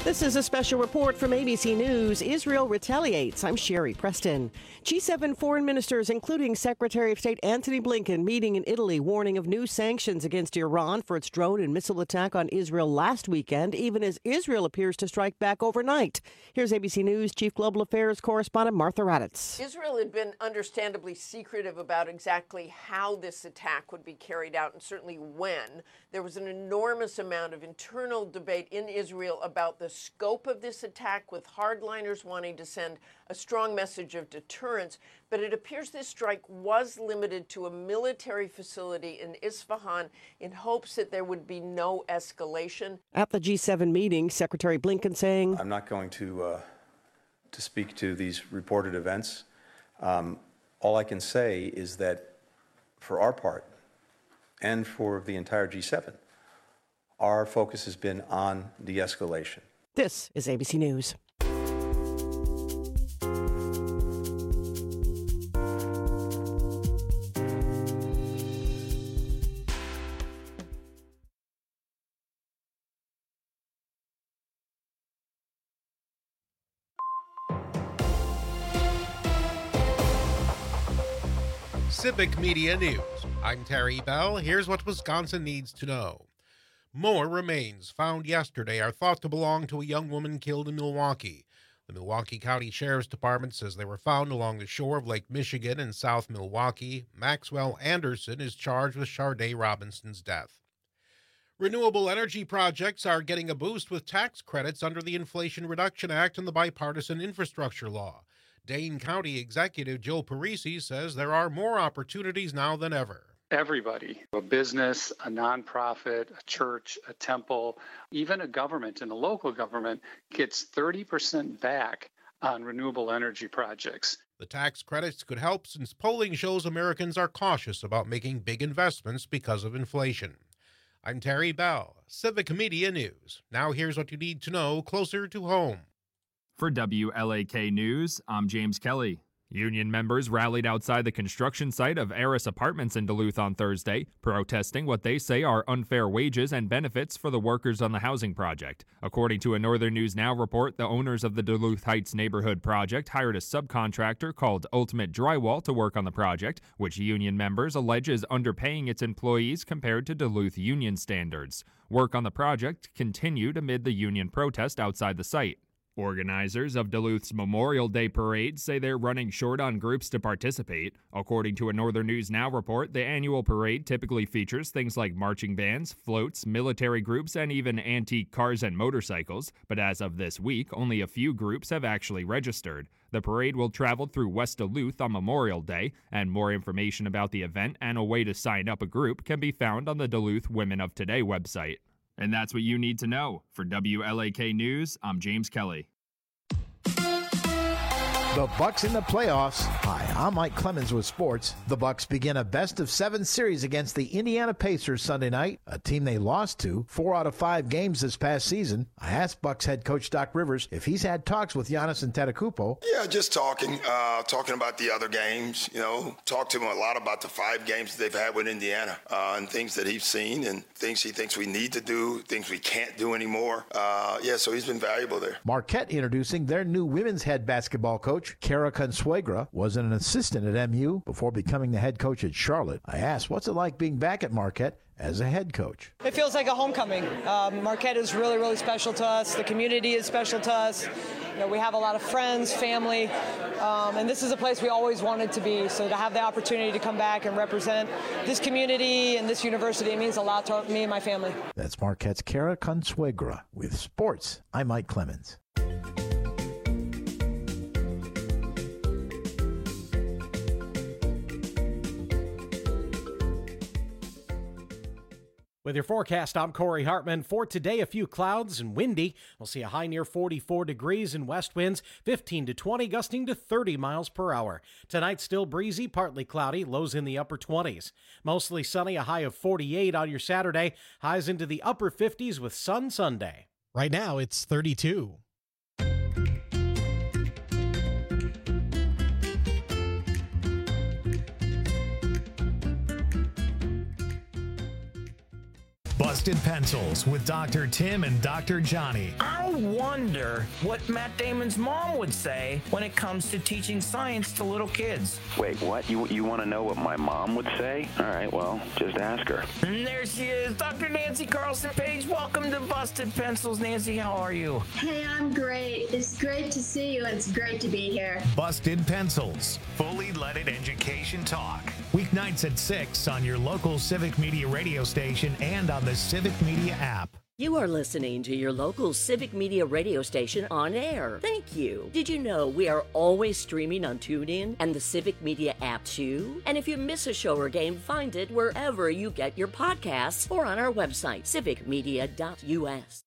This is a special report from ABC News. Israel retaliates. I'm Sherry Preston. G7 foreign ministers, including Secretary of State Antony Blinken, meeting in Italy, warning of new sanctions against Iran for its drone and missile attack on Israel last weekend, even as Israel appears to strike back overnight. Here's ABC News Chief Global Affairs correspondent Martha Raddatz. Israel had been understandably secretive about exactly how this attack would be carried out and certainly when. There was an enormous amount of internal debate in Israel about the scope of this attack, with hardliners wanting to send a strong message of deterrence. But it appears this strike was limited to a military facility in Isfahan in hopes that there would be no escalation. At the G7 meeting, Secretary Blinken saying, I'm not going to speak to these reported events. All I can say is that for our part and for the entire G7, our focus has been on de-escalation. This is ABC News. Civic Media News. I'm Terry Bell. Here's what Wisconsin needs to know. More remains found yesterday are thought to belong to a young woman killed in Milwaukee. The Milwaukee County Sheriff's Department says they were found along the shore of Lake Michigan in South Milwaukee. Maxwell Anderson is charged with Sharday Robinson's death. Renewable energy projects are getting a boost with tax credits under the Inflation Reduction Act and the Bipartisan Infrastructure Law. Dane County Executive Joe Parisi says there are more opportunities now than ever. Everybody, a business, a nonprofit, a church, a temple, even a government and a local government gets 30% back on renewable energy projects. The tax credits could help since polling shows Americans are cautious about making big investments because of inflation. I'm Terry Bell, Civic Media News. Now here's what you need to know closer to home. For WLAK News, I'm James Kelly. Union members rallied outside the construction site of Eris Apartments in Duluth on Thursday, protesting what they say are unfair wages and benefits for the workers on the housing project. According to a Northern News Now report, the owners of the Duluth Heights neighborhood project hired a subcontractor called Ultimate Drywall to work on the project, which union members allege is underpaying its employees compared to Duluth union standards. Work on the project continued amid the union protest outside the site. Organizers of Duluth's Memorial Day Parade say they're running short on groups to participate. According to a Northern News Now report, the annual parade typically features things like marching bands, floats, military groups, and even antique cars and motorcycles. But as of this week, only a few groups have actually registered. The parade will travel through West Duluth on Memorial Day, and more information about the event and a way to sign up a group can be found on the Duluth Women of Today website. And that's what you need to know. For WLAK News, I'm James Kelly. The Bucks in the playoffs. Hi, I'm Mike Clemens with sports. The Bucks begin a best-of-7 series against the Indiana Pacers Sunday night, a team they lost to 4 out of 5 games this past season. I asked Bucks head coach Doc Rivers if he's had talks with Giannis Antetokounmpo. Yeah, just talking about the other games. Talked to him a lot about the 5 games that they've had with Indiana and things that he's seen and things he thinks we need to do, things we can't do anymore. So he's been valuable there. Marquette introducing their new women's head basketball coach. Kara Consuegra was an assistant at MU before becoming the head coach at Charlotte. I asked, what's it like being back at Marquette as a head coach? It feels like a homecoming. Marquette is really, really special to us. The community is special to us. We have a lot of friends, family, and this is a place we always wanted to be. So to have the opportunity to come back and represent this community and this university, it means a lot to me and my family. That's Marquette's Kara Consuegra with sports. I'm Mike Clemens. With your forecast, I'm Corey Hartman. For today, a few clouds and windy. We'll see a high near 44 degrees and west winds 15 to 20, gusting to 30 miles per hour. Tonight, still breezy, partly cloudy, lows in the upper 20s. Mostly sunny, a high of 48 on your Saturday. Highs into the upper 50s with sun Sunday. Right now, it's 32. Busted Pencils with Dr. Tim and Dr. Johnny. I wonder what Matt Damon's mom would say when it comes to teaching science to little kids. Wait, what? You want to know what my mom would say? All right, well, just ask her. And there she is, Dr. Nancy Carlson Page. Welcome to Busted Pencils. Nancy, how are you? Hey, I'm great. It's great to see you. It's great to be here. Busted Pencils, fully leaded education talk. Weeknights at 6 on your local Civic Media radio station and on the Civic Media app. You are listening to your local Civic Media radio station on air. Thank you. Did you know we are always streaming on TuneIn and the Civic Media app too? And if you miss a show or game, find it wherever you get your podcasts or on our website, civicmedia.us.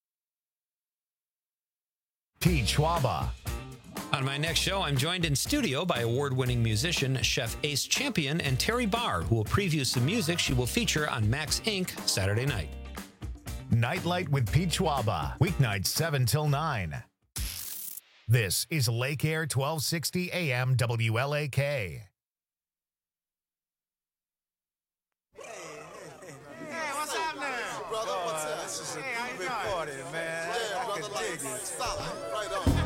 Pete Schwaba. On my next show, I'm joined in studio by award-winning musician, Chef Ace Champion, and Terry Barr, who will preview some music she will feature on Max Inc. Saturday night. Nightlight with Pete Schwaba. Weeknights 7 till 9. This is Lake Air 1260 AM WLAK. Hey, what's happening? Brother, what's up? This is a big party, man. Yeah, I brother, can dig it. Solid. Right on.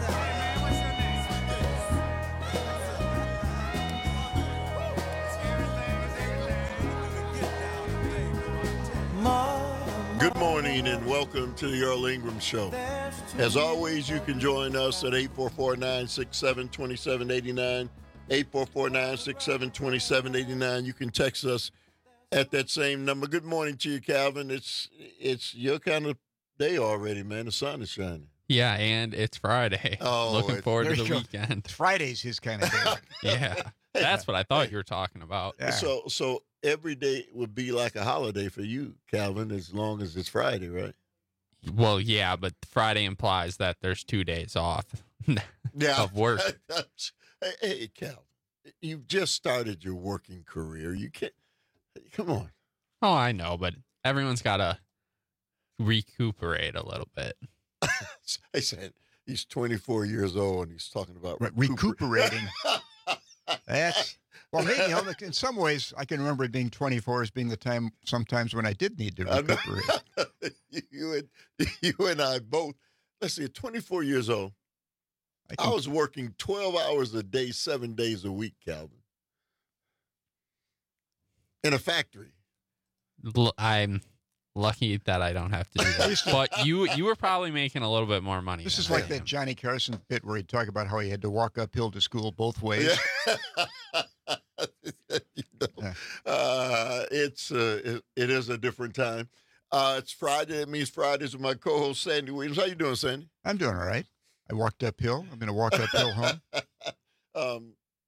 Good morning and welcome to the Earl Ingram Show. As always, you can join us at 844-967-2789, 844-967-2789. You can text us at that same number. Good morning to you, Calvin. It's your kind of day already, man. The sun is shining. Yeah, and it's Friday. Oh, looking forward to the weekend. Friday's his kind of day. Yeah, that's what I thought you were talking about. Yeah. So every day would be like a holiday for you, Calvin, as long as it's Friday, right? Well, yeah, but Friday implies that there's 2 days off of work. Hey, Calvin, you've just started your working career. You can't. Come on. Oh, I know, but everyone's got to recuperate a little bit. I said he's 24 years old and he's talking about recuperating. That's well, maybe in some ways I can remember being 24 as being the time sometimes when I did need to recuperate. You and I both. Let's see, 24 years old. I was working 12 hours a day, 7 days a week, Calvin, in a factory. I'm lucky that I don't have to do that. But you were probably making a little bit more money. This is like that Johnny Carson bit where he'd talk about how he had to walk uphill to school both ways. Yeah. It is a different time. It's Friday. It means Fridays with my co-host Sandy Williams. How you doing, Sandy? I'm doing all right. I walked uphill. I'm going to walk uphill home.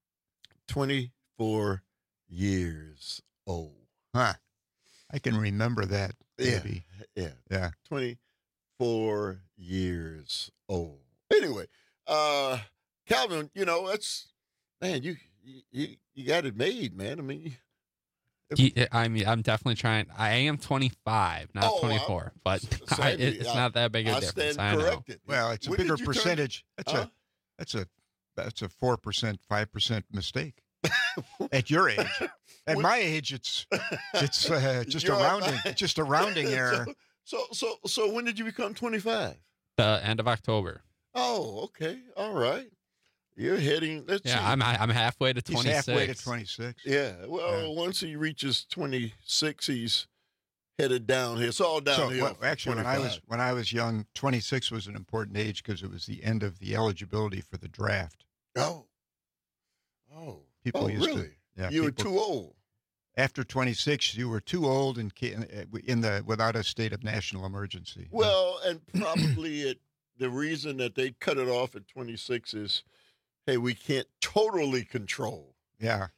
24 years old. Huh. I can remember that, baby. Yeah. 24 years old. Anyway, Calvin, that's, man, you got it made, man. I mean, I'm definitely trying. I am 25, not 24, but Sandy, it's not that big a difference. I know. Well, it's a bigger percentage. That's a 4%, 5% mistake. At your age, at my age, it's just a rounding, just a rounding error. So when did you become 25? The end of October. Oh, okay, all right. You're heading. Let's see. I'm halfway to 26. He's halfway to 26. Yeah. Well, once he reaches 26, he's headed downhill. It's all downhill. So, actually, when I was young, 26 was an important age because it was the end of the eligibility for the draft. Oh. People used really? To. Yeah, you were too old. After 26, you were too old and without a state of national emergency. Well, and probably the reason that they cut it off at 26 is, hey, we can't totally control. Yeah.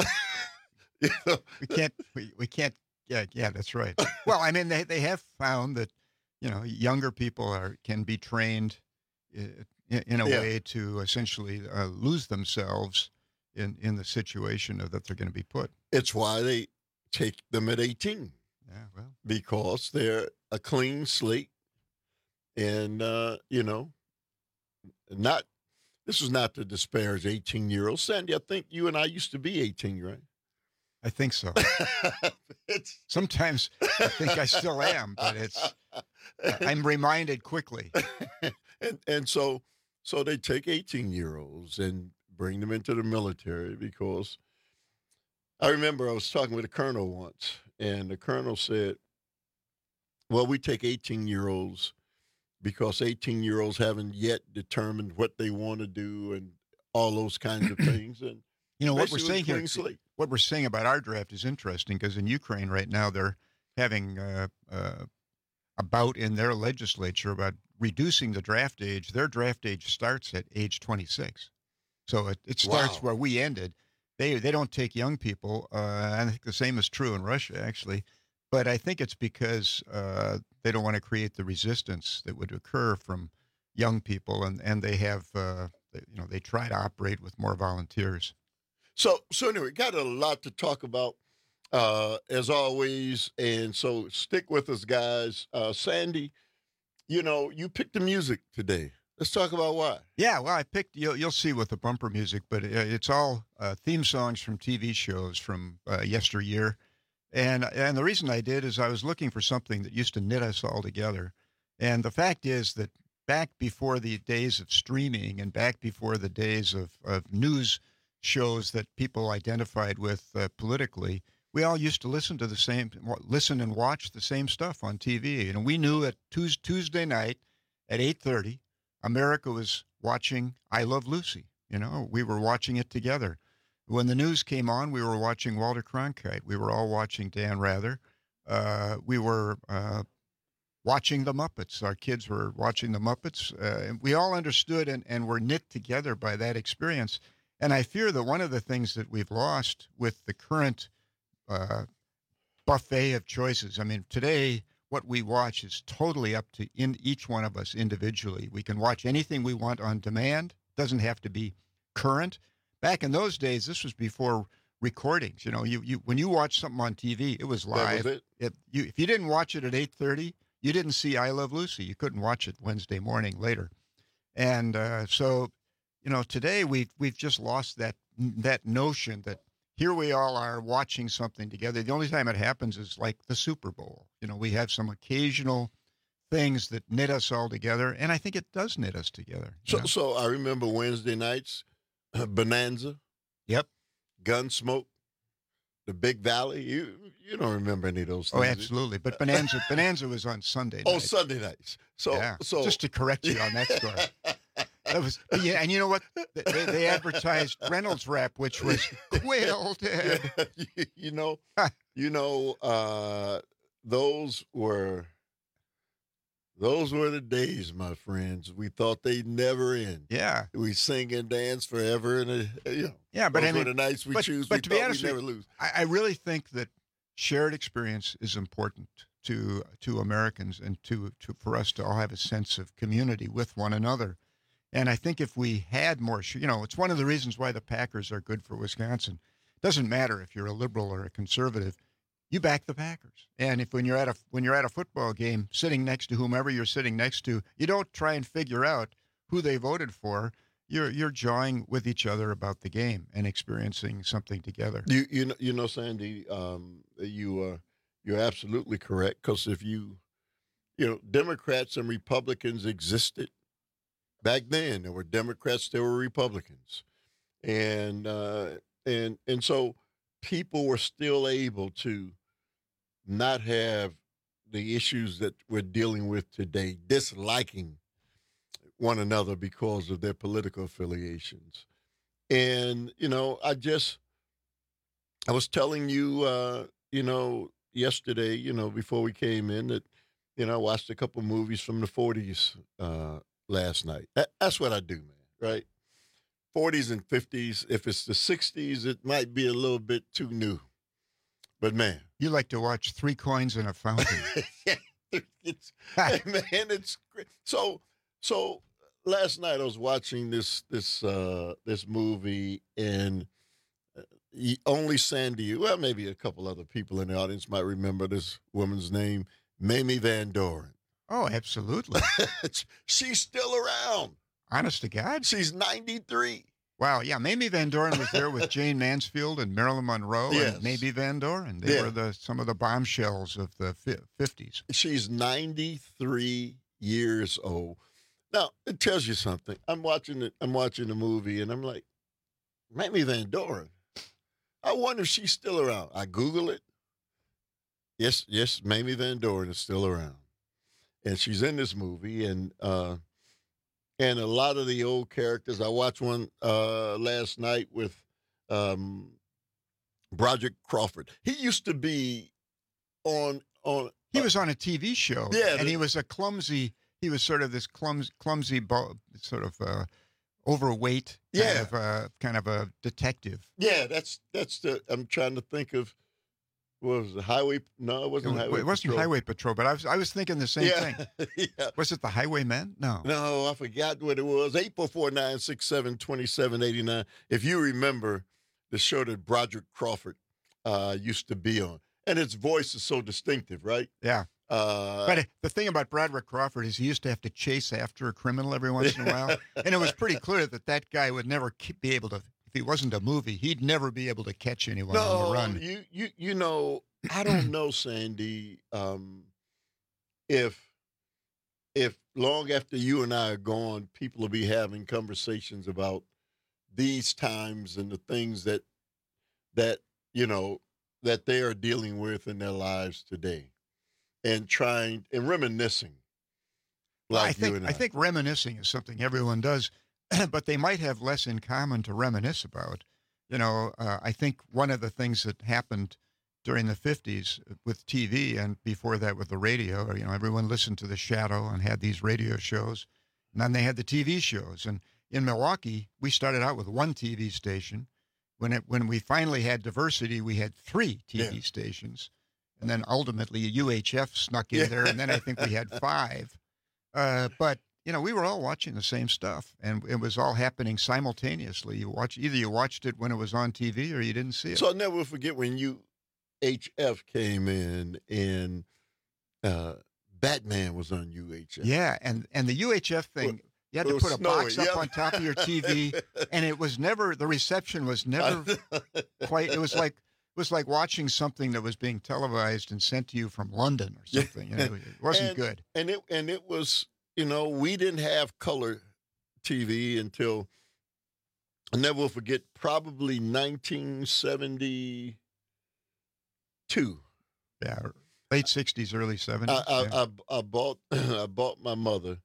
We can't. Yeah, that's right. Well, I mean, they have found that, younger people can be trained in a way to essentially lose themselves in the situation that they're going to be put. It's why they take them at 18. Yeah, well. Because they're a clean slate and, this is not to disparage 18-year-olds. Sandy, I think you and I used to be 18, right? I think so. Sometimes I think I still am, but I'm reminded quickly. and so they take 18-year-olds and bring them into the military because I remember I was talking with a colonel once, and the colonel said, well, we take 18-year-olds because 18-year-olds haven't yet determined what they want to do and all those kinds of things. And what we're saying here, what we're saying about our draft is interesting because in Ukraine right now they're having a bout in their legislature about reducing the draft age. Their draft age starts at age 26. So it starts where we ended. They don't take young people. I think the same is true in Russia, actually. But I think it's because they don't want to create the resistance that would occur from young people, and they have, they try to operate with more volunteers. So anyway, got a lot to talk about, as always, and so stick with us, guys. Sandy, you picked the music today. Let's talk about why. Yeah, well, I picked, you'll see with the bumper music, but it's all theme songs from TV shows from yesteryear. And the reason I did is I was looking for something that used to knit us all together. And the fact is that back before the days of streaming and back before the days of news shows that people identified with politically, we all used to listen and watch the same stuff on TV. And we knew that Tuesday night at 8:30, America was watching I Love Lucy. We were watching it together. When the news came on, we were watching Walter Cronkite. We were all watching Dan Rather. We were watching the Muppets. Our kids were watching the Muppets. We all understood and were knit together by that experience. And I fear that one of the things that we've lost with the current buffet of choices, today what we watch is totally up to each one of us individually. We can watch anything we want on demand. It doesn't have to be current. Back in those days, this was before recordings. You when you watched something on TV, it was live. That was it. If you didn't watch it at 8:30, you didn't see I Love Lucy. You couldn't watch it Wednesday morning later. And so today we've just lost that notion that here we all are watching something together. The only time it happens is like the Super Bowl. We have some occasional things that knit us all together, and I think it does knit us together. So I remember Wednesday nights. Bonanza, yep, Gunsmoke, the Big Valley. You don't remember any of those things? Oh, absolutely. But Bonanza was on Sunday night. Oh, Sunday nights. So just to correct you on that score. That was and you know what? They advertised Reynolds Wrap, which was quilted. Those were the days, my friends. We thought they'd never end. Yeah. We sing and dance forever. And, yeah, but those were the nights we choose. But to be honest, we'd never lose. I really think that shared experience is important to Americans and for us to all have a sense of community with one another. And I think if we had more, it's one of the reasons why the Packers are good for Wisconsin. It doesn't matter if you're a liberal or a conservative. You back the Packers. And when you're at a football game, sitting next to whomever you're sitting next to, you don't try and figure out who they voted for. You're jawing with each other about the game and experiencing something together. Sandy, you're absolutely correct. Because if Democrats and Republicans existed back then, there were Democrats, there were Republicans, and so people were still able to not have the issues that we're dealing with today, disliking one another because of their political affiliations. And, I was telling you, yesterday, before we came in that, I watched a couple movies from the 40s last night. That's what I do, man, right? 40s and 50s. If it's the 60s, it might be a little bit too new. But, man. You like to watch Three Coins in a Fountain. It's great. So last night I was watching this movie, and only Sandy, well, maybe a couple other people in the audience might remember this woman's name, Mamie Van Doren. Oh, absolutely. She's still around. Honest to God? She's 93. Wow, yeah, Mamie Van Doren was there with Jane Mansfield and Marilyn Monroe Yes. and Mamie Van Doren. They were some of the bombshells of the 50s. She's 93 years old. Now, it tells you something. I'm watching the movie, and I'm like, Mamie Van Doren. I wonder if she's still around. I Google it. Yes, Mamie Van Doren is still around. And she's in this movie, and a lot of the old characters. I watched one last night with Broderick Crawford. He used to be on. He was on a TV show. Yeah, and he was a clumsy. He was sort of this clumsy, sort of overweight, kind of a detective. Yeah, that's the. I'm trying to think of. What was it, Highway? No, it wasn't Highway. It wasn't Patrol. Highway Patrol, but I was thinking the same thing. Yeah. Was it the Highwaymen? No. No, I forgot what it was. 844-967-2789. If you remember the show that Broderick Crawford used to be on, and his voice is so distinctive, right? Yeah. But the thing about Broderick Crawford is he used to have to chase after a criminal every once in a while, and it was pretty clear that guy would never be able to. If he wasn't a movie, he'd never be able to catch anyone on the run. You know, I don't know, Sandy, if long after you and I are gone, people will be having conversations about these times and the things that you know that they are dealing with in their lives today, and trying and reminiscing. I think reminiscing is something everyone does. But they might have less in common to reminisce about. You know, I think one of the things that happened during the 50s with TV and before that with the radio, you know, everyone listened to The Shadow and had these radio shows. And then they had the TV shows. And in Milwaukee, we started out with one TV station. When we finally had diversity, we had 3 TV stations. And then ultimately UHF snuck in there, and then I think we had 5. But you know, we were all watching the same stuff, and it was all happening simultaneously. Either you watched it when it was on TV or you didn't see it. So I'll never forget when UHF came in and Batman was on UHF. Yeah, and the UHF thing, you had to put a box up on top of your TV, and it was never, the reception was never quite, it was like watching something that was being televised and sent to you from London or something. You know, it wasn't good. And it was, you know, we didn't have color TV until, I'll never forget, probably 1972. Yeah, late 60s, early 70s. I bought my mother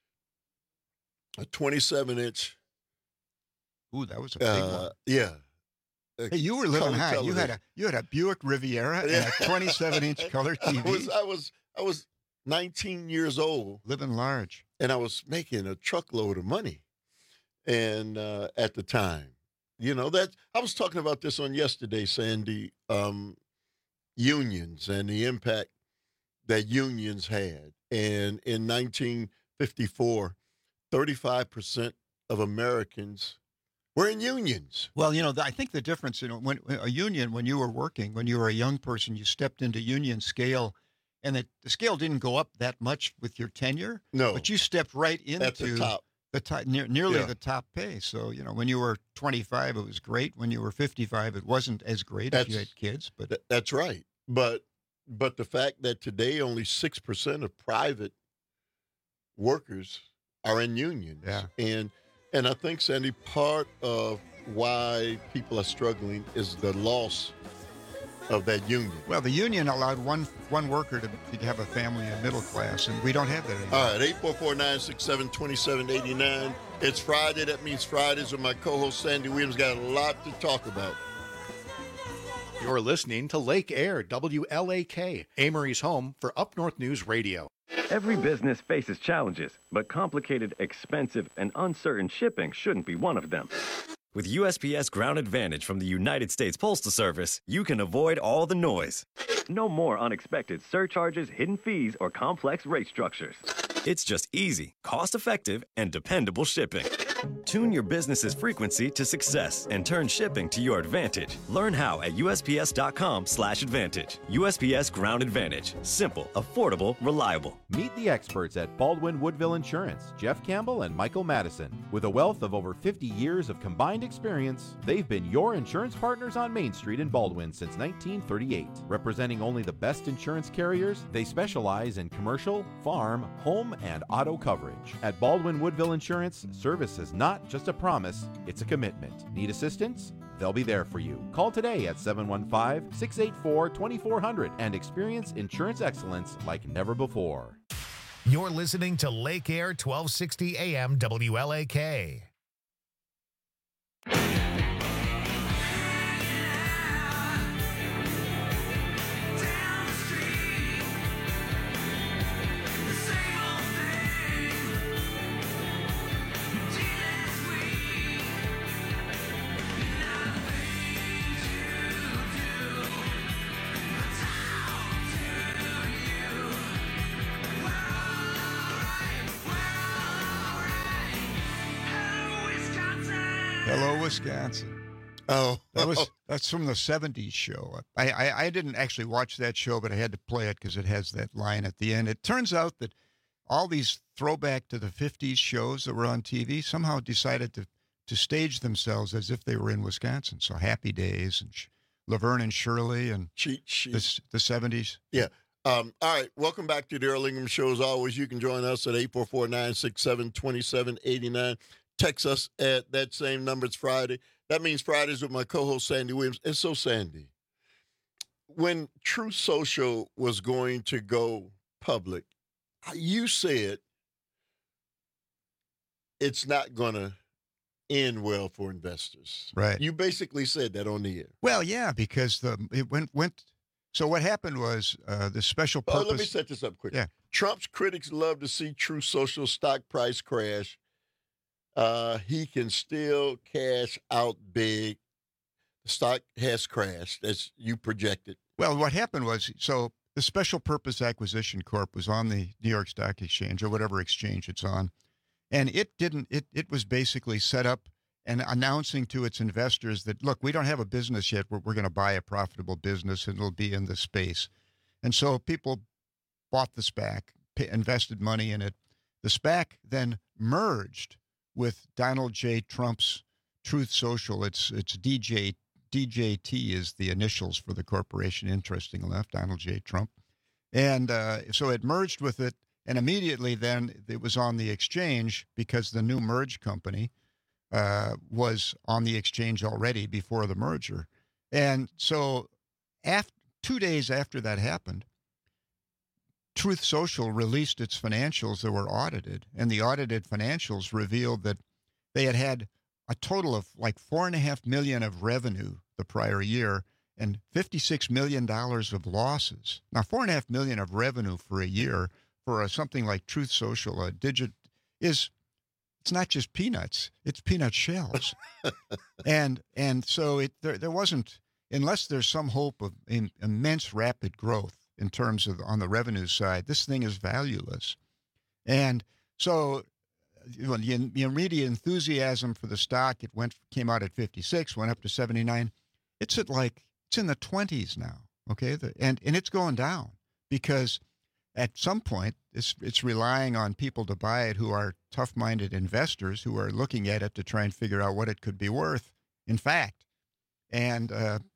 a 27-inch. Ooh, that was a big one. Yeah. Hey, you were living high. You had a Buick Riviera and a 27-inch color TV. I was 19 years old, living large, and I was making a truckload of money. And at the time, you know, that I was talking about this on yesterday, Sandy. Unions and the impact that unions had, and in 1954, 35% of Americans were in unions. Well, you know, I think the difference, you know, when you were working, when you were a young person, you stepped into union scale, and the scale didn't go up that much with your tenure. No. But you stepped right into at the top. Nearly the top pay. So, you know, when you were 25, it was great. When you were 55, it wasn't as great if you had kids. But that's right. But the fact that today only 6% of private workers are in unions. Yeah. And I think, Sandy, part of why people are struggling is the loss of that union. Well, the union allowed one worker to have a family and middle class, and we don't have that anymore. All right, 844-967-2789. It's Friday. That means Fridays with my co-host Sandy Williams. Got a lot to talk about. You're listening to Lake Air, WLAK, Amory's home for Up North News Radio. Every business faces challenges, but complicated, expensive, and uncertain shipping shouldn't be one of them. With USPS Ground Advantage from the United States Postal Service, you can avoid all the noise. No more unexpected surcharges, hidden fees, or complex rate structures. It's just easy, cost-effective, and dependable shipping. Tune your business's frequency to success and turn shipping to your advantage. Learn how at USPS.com/advantage. USPS Ground Advantage. Simple, affordable, reliable. Meet the experts at Baldwin Woodville Insurance, Jeff Campbell and Michael Madison. With a wealth of over 50 years of combined experience, they've been your insurance partners on Main Street in Baldwin since 1938. Representing only the best insurance carriers, they specialize in commercial, farm, home, and auto coverage. At Baldwin Woodville Insurance, service is not just a promise, it's a commitment. Need assistance? They'll be there for you. Call today at 715-684-2400 and experience insurance excellence like never before. You're listening to Lake Air 1260 AM WLAK. Hello, Wisconsin. Oh, that's from the 70s show. I didn't actually watch that show, but I had to play it because it has that line at the end. It turns out that all these throwback to the 50s shows that were on TV somehow decided to stage themselves as if they were in Wisconsin. So Happy Days and Laverne and Shirley and the 70s. Yeah. All right. Welcome back to the Earl Ingham Show. As always, you can join us at 844-967-2789. Text us at that same number. It's Friday. That means Fridays with my co-host, Sandy Williams. And so, Sandy, when Truth Social was going to go public, you said it's not going to end well for investors. Right. You basically said that on the air. Well, yeah, because it went. So what happened was the special purpose. Let me set this up quick. Yeah. Trump's critics love to see Truth Social stock price crash. He can still cash out big. The stock has crashed, as you projected. Well, what happened was, so the Special Purpose Acquisition Corp was on the New York Stock Exchange or whatever exchange it's on, and it was basically set up and announcing to its investors that, look, we don't have a business yet. We're going to buy a profitable business, and it'll be in this space. And so people bought the SPAC, invested money in it. The SPAC then merged with Donald J. Trump's Truth Social. It's DJT is the initials for the corporation, interesting enough, Donald J. Trump. And so it merged with it, and immediately then it was on the exchange because the new merged company was on the exchange already before the merger. And so 2 days after that happened, Truth Social released its financials that were audited, and the audited financials revealed that they had a total of like $4.5 million of revenue the prior year and $56 million of losses. Now, $4.5 million of revenue for a year for something like Truth Social, it's not just peanuts; it's peanut shells. and so there wasn't, unless there's some hope of immense rapid growth in terms of on the revenue side, this thing is valueless. And so the immediate enthusiasm for the stock, it came out at 56, went up to 79. It's in the 20s now, okay? And it's going down because at some point it's relying on people to buy it who are tough-minded investors who are looking at it to try and figure out what it could be worth, in fact. And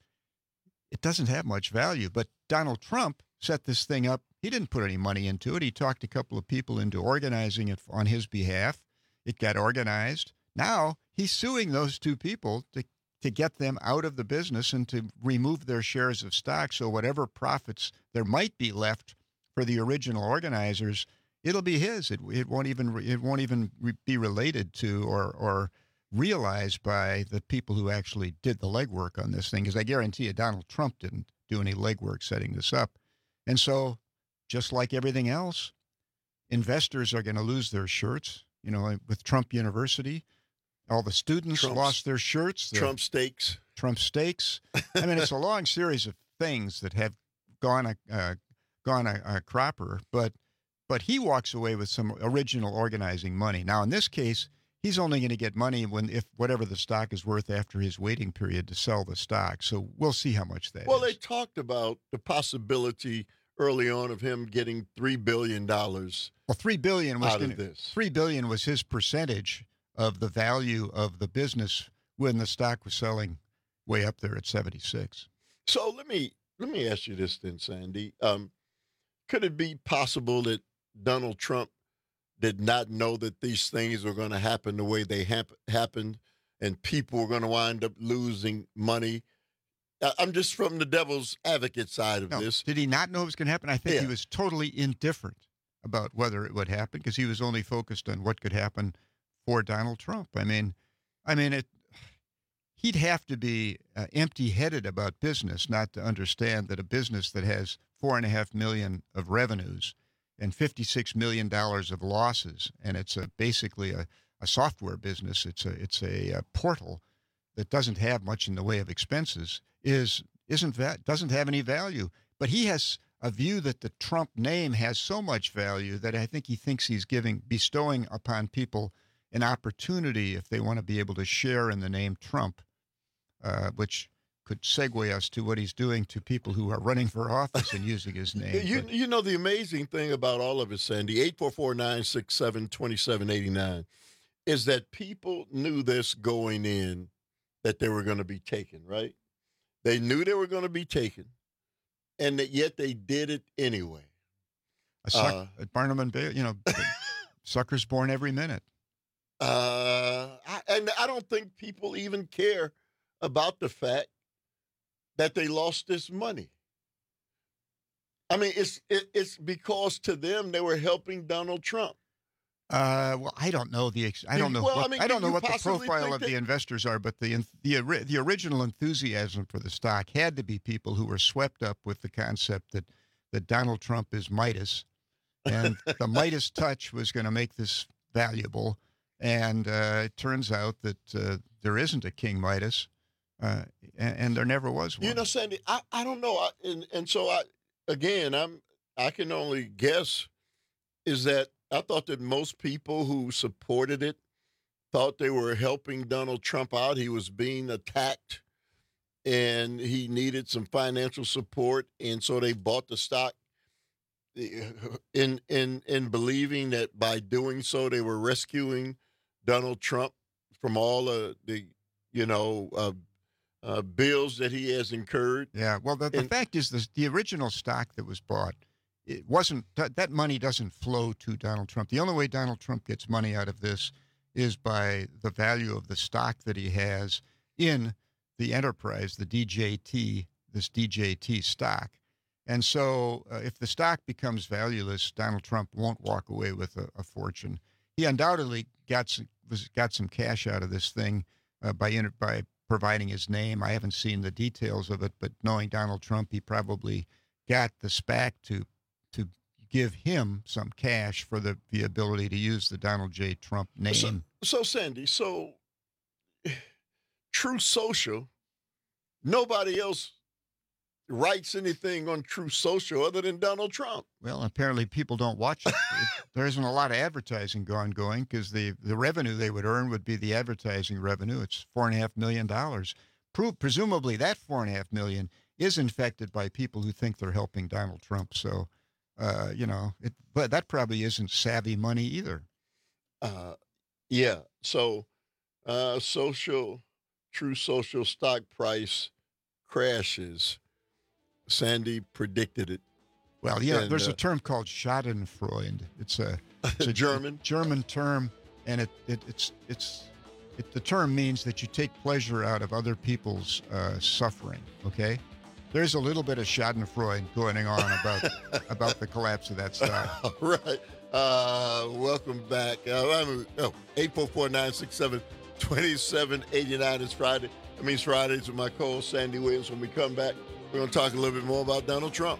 it doesn't have much value. But Donald Trump set this thing up. He didn't put any money into it. He talked a couple of people into organizing it on his behalf. It got organized. Now he's suing those two people to get them out of the business and to remove their shares of stock. So whatever profits there might be left for the original organizers, it'll be his. It won't even be related to or realized by the people who actually did the legwork on this thing. Because I guarantee you, Donald Trump didn't do any legwork setting this up. And so, just like everything else, investors are going to lose their shirts. You know, with Trump University, all the students lost their shirts. Trump steaks. I mean, it's a long series of things that have gone a cropper. But he walks away with some original organizing money. Now, in this case, he's only going to get money if whatever the stock is worth after his waiting period to sell the stock. So we'll see how much that is. Well, they talked about the possibility early on of him getting $3 billion. Well, $3 billion was out of this. $3 billion was his percentage of the value of the business when the stock was selling way up there at 76. So let me ask you this then, Sandy. Could it be possible that Donald Trump did not know that these things were going to happen the way they happened, and people were going to wind up losing money? I'm just from the devil's advocate side of this. Did he not know it was going to happen? I think he was totally indifferent about whether it would happen because he was only focused on what could happen for Donald Trump. I mean, he'd have to be empty-headed about business not to understand that a business that has $4.5 million of revenues and $56 million of losses, and it's basically a software business. It's a portal that doesn't have much in the way of expenses. Doesn't have any value. But he has a view that the Trump name has so much value that I think he thinks he's bestowing upon people an opportunity if they want to be able to share in the name Trump, which could segue us to what he's doing to people who are running for office and using his name. You know, the amazing thing about all of it, Sandy, 844-967-2789, is that people knew this going in that they were going to be taken, right? They knew they were going to be taken, and that yet they did it anyway. Barnum and Bailey, suckers born every minute. And I don't think people even care about the fact that they lost this money. I mean, it's because to them they were helping Donald Trump. Well, I don't know what the profile of the investors are, but the original enthusiasm for the stock had to be people who were swept up with the concept that Donald Trump is Midas, and the Midas touch was going to make this valuable. And it turns out that there isn't a King Midas, and there never was one. You know, Sandy, I don't know, and so I can only guess is that I thought that most people who supported it thought they were helping Donald Trump out. He was being attacked, and he needed some financial support, and so they bought the stock in believing that by doing so they were rescuing Donald Trump from all the bills that he has incurred. Yeah, well, the fact is the original stock that was bought, it wasn't that money doesn't flow to Donald Trump. The only way Donald Trump gets money out of this is by the value of the stock that he has in the enterprise, the DJT, this DJT stock. And so if the stock becomes valueless, Donald Trump won't walk away with a fortune. He undoubtedly got some cash out of this thing by providing his name. I haven't seen the details of it, but knowing Donald Trump, he probably got the SPAC to give him some cash for the ability to use the Donald J. Trump name. So Sandy, Truth Social, nobody else writes anything on Truth Social other than Donald Trump. Well, apparently people don't watch it. There isn't a lot of advertising going because the revenue they would earn would be the advertising revenue. It's $4.5 million. Presumably that $4.5 million is infected by people who think they're helping Donald Trump. So, but that probably isn't savvy money either. Yeah. So, Truth Social stock price crashes. Sandy predicted it. Well, yeah, there's a term called Schadenfreude. It's a German term, and the term means that you take pleasure out of other people's suffering. Okay, there's a little bit of Schadenfreude going on about the collapse of that stock. All right. Welcome back. 844-967-2789 is Friday. That means Fridays with my co-host Sandy Williams. When we come back, we're going to talk a little bit more about Donald Trump.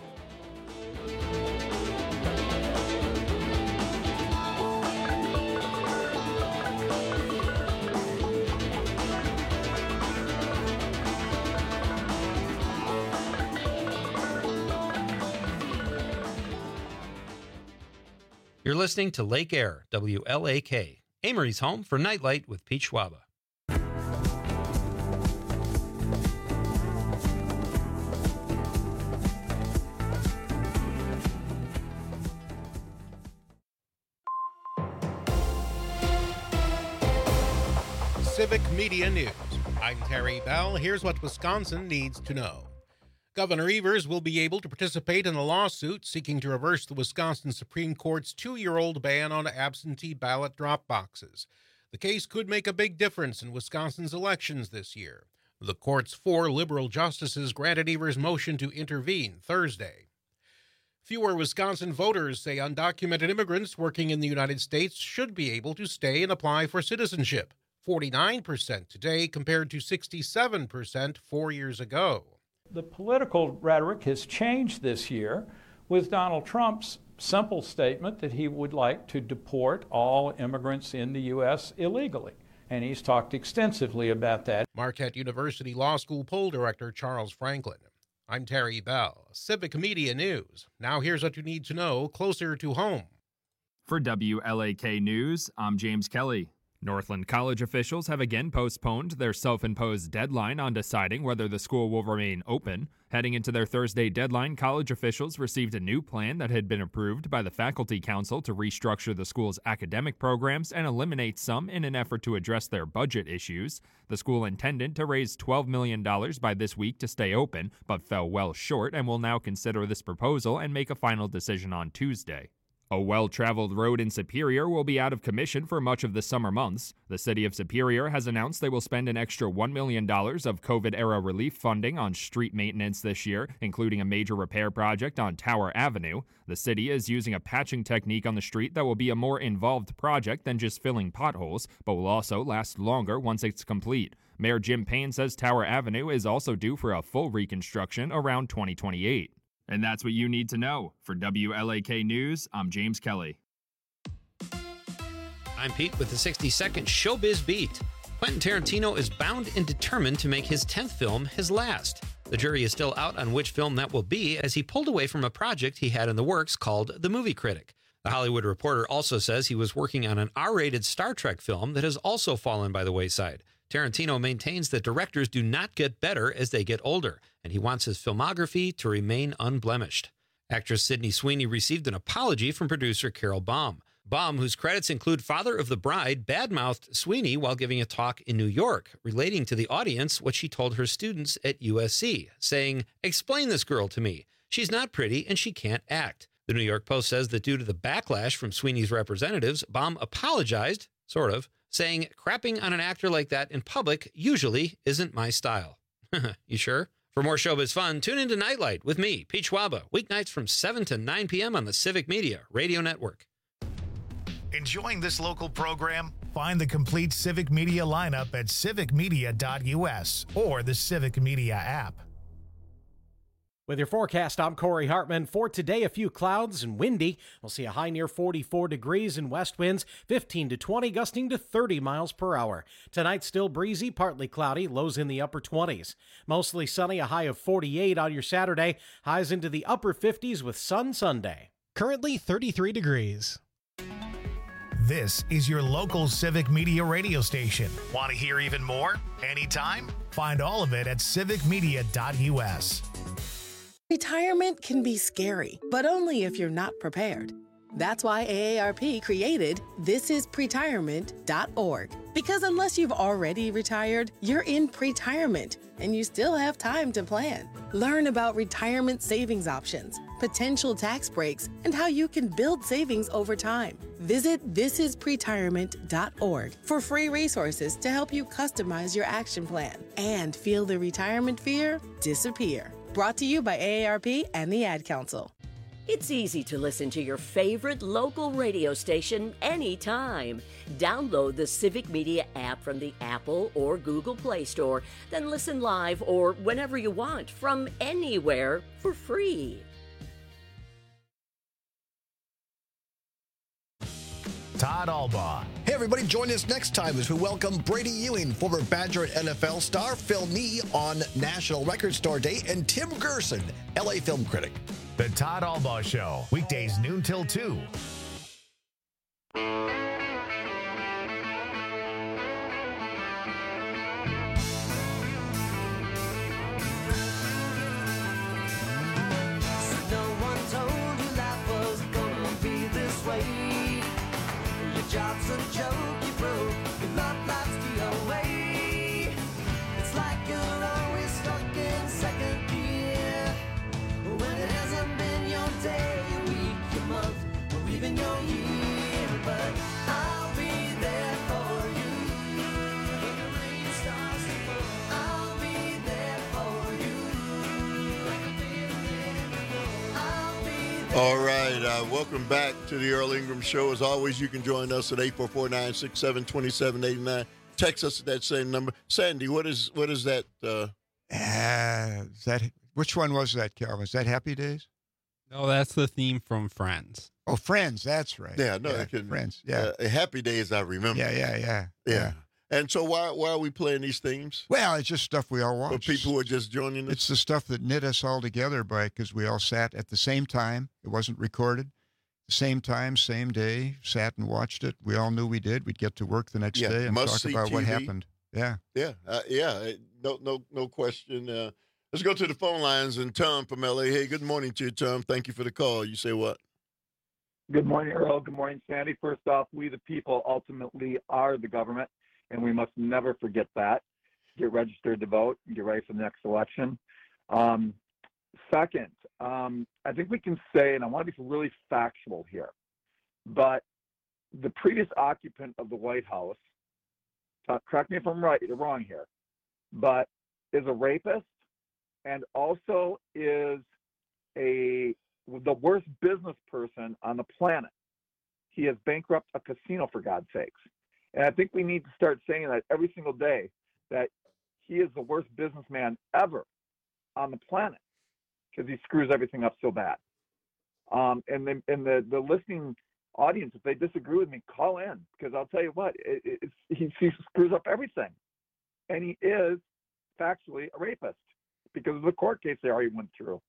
You're listening to Lake Air, WLAK, Amory's home for Nightlight with Pete Schwaba. Civic Media News. I'm Terry Bell. Here's what Wisconsin needs to know. Governor Evers will be able to participate in a lawsuit seeking to reverse the Wisconsin Supreme Court's 2-year-old ban on absentee ballot drop boxes. The case could make a big difference in Wisconsin's elections this year. The court's 4 liberal justices granted Evers' motion to intervene Thursday. Fewer Wisconsin voters say undocumented immigrants working in the United States should be able to stay and apply for citizenship. 49% today compared to 67% 4 years ago. The political rhetoric has changed this year with Donald Trump's simple statement that he would like to deport all immigrants in the U.S. illegally. And he's talked extensively about that. Marquette University Law School poll director Charles Franklin. I'm Terry Bell, Civic Media News. Now here's what you need to know closer to home. For WLAK News, I'm James Kelly. Northland College officials have again postponed their self-imposed deadline on deciding whether the school will remain open. Heading into their Thursday deadline, college officials received a new plan that had been approved by the Faculty Council to restructure the school's academic programs and eliminate some in an effort to address their budget issues. The school intended to raise $12 million by this week to stay open, but fell well short and will now consider this proposal and make a final decision on Tuesday. A well-traveled road in Superior will be out of commission for much of the summer months. The city of Superior has announced they will spend an extra $1 million of COVID-era relief funding on street maintenance this year, including a major repair project on Tower Avenue. The city is using a patching technique on the street that will be a more involved project than just filling potholes, but will also last longer once it's complete. Mayor Jim Payne says Tower Avenue is also due for a full reconstruction around 2028. And that's what you need to know. For WLAK News, I'm James Kelly. I'm Pete with the 60-second Showbiz Beat. Quentin Tarantino is bound and determined to make his 10th film his last. The jury is still out on which film that will be, as he pulled away from a project he had in the works called The Movie Critic. The Hollywood Reporter also says he was working on an R-rated Star Trek film that has also fallen by the wayside. Tarantino maintains that directors do not get better as they get older, and he wants his filmography to remain unblemished. Actress Sydney Sweeney received an apology from producer Carol Baum. Baum, whose credits include Father of the Bride, badmouthed Sweeney while giving a talk in New York, relating to the audience what she told her students at USC, saying, "Explain this girl to me. She's not pretty and she can't act." The New York Post says that due to the backlash from Sweeney's representatives, Baum apologized, sort of, saying, "Crapping on an actor like that in public usually isn't my style." You sure? For more showbiz fun, tune into Nightlight with me, Pete Schwaba, weeknights from 7 to 9 p.m. on the Civic Media Radio Network. Enjoying this local program? Find the complete Civic Media lineup at civicmedia.us or the Civic Media app. With your forecast, I'm Corey Hartman. For today, a few clouds and windy. We'll see a high near 44 degrees and west winds, 15 to 20, gusting to 30 miles per hour. Tonight, still breezy, partly cloudy, lows in the upper 20s. Mostly sunny, a high of 48 on your Saturday, highs into the upper 50s with sun Sunday. Currently 33 degrees. This is your local Civic Media radio station. Want to hear even more? Anytime? Find all of it at civicmedia.us. Retirement can be scary, but only if you're not prepared. That's why AARP created thisispretirement.org. Because unless you've already retired, you're in pretirement, and you still have time to plan. Learn about retirement savings options, potential tax breaks, and how you can build savings over time. Visit thisispretirement.org for free resources to help you customize your action plan and feel the retirement fear disappear. Brought to you by AARP and the Ad Council. It's easy to listen to your favorite local radio station anytime. Download the Civic Media app from the Apple or Google Play Store, then listen live or whenever you want from anywhere for free. Todd Albaugh. Hey everybody, join us next time as we welcome Brady Ewing, former Badger and NFL star, Phil Nee on National Record Store Day, and Tim Gerson, LA film critic. The Todd Albaugh Show, weekdays noon till 2. away. Your job's a joke you broke, your love life's away. It's like you're always stuck in second gear, when it hasn't been your day, your week, your month, or even your year. But I'll be there for you when the rain starts to fall. I'll be there for you like I've been there before. I'll be there. All right, welcome back to the Earl Ingram Show. As always, you can join us at 844-967-2789. Text us at that same number. Sandy, what is that? Which one was that, Calvin? Is that Happy Days? No, that's the theme from Friends. Oh, Friends, that's right. Yeah, no, Friends. Yeah, Happy Days, I remember. Yeah. And so why are we playing these themes? Well, it's just stuff we all watch. For people who are just joining us? It's the stuff that knit us all together because we all sat at the same time. It wasn't recorded. The same time, same day, sat and watched it. We all knew we did. We'd get to work the next day and talk about what happened. Yeah. No question. Let's go to the phone lines. And Tom from L.A. Hey, good morning to you, Tom. Thank you for the call. You say what? Good morning, Earl. Good morning, Sandy. First off, we the people ultimately are the government, and we must never forget that. Get registered to vote and get ready for the next election. Second, I think we can say, and I want to be really factual here, but the previous occupant of the White House, correct me if I'm right or wrong here, but is a rapist and also is the worst business person on the planet. He has bankrupted a casino, for God's sakes. And I think we need to start saying that every single day, that he is the worst businessman ever on the planet because he screws everything up so bad. And the listening audience, if they disagree with me, call in, because I'll tell you what, he screws up everything. And he is factually a rapist because of the court case they already went through.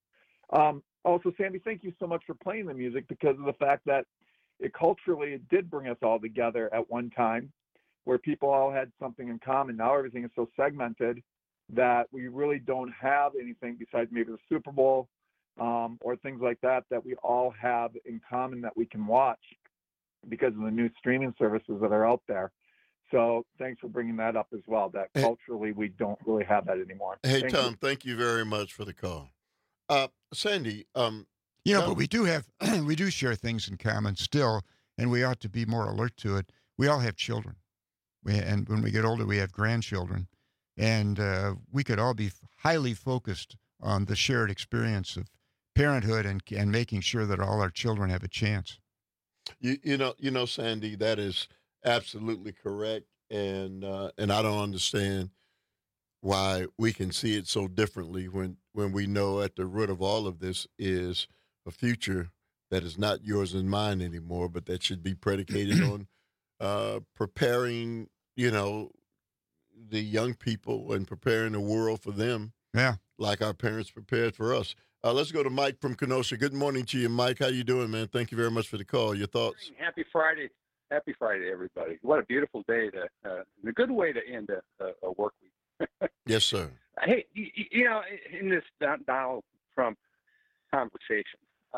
Also, Sandy, thank you so much for playing the music, because of the fact that it did bring us all together at one time, where people all had something in common. Now everything is so segmented that we really don't have anything besides maybe the Super Bowl or things like that we all have in common that we can watch because of the new streaming services that are out there. So thanks for bringing that up as well, that culturally we don't really have that anymore. Hey, Tom, thank you very much for the call. Sandy, but we do share things in common still, and we ought to be more alert to it. We all have children, and when we get older, we have grandchildren, and we could all be highly focused on the shared experience of parenthood and making sure that all our children have a chance. You know, Sandy, that is absolutely correct, and I don't understand why we can see it so differently when we know at the root of all of this is a future that is not yours and mine anymore, but that should be predicated on preparing, the young people and preparing the world for them. Yeah. Like our parents prepared for us. Let's go to Mike from Kenosha. Good morning to you, Mike. How you doing, man? Thank you very much for the call. Your thoughts? Happy Friday. Happy Friday, everybody. What a beautiful day a good way to end a work week. Yes, sir. Hey, in this Donald Trump conversation,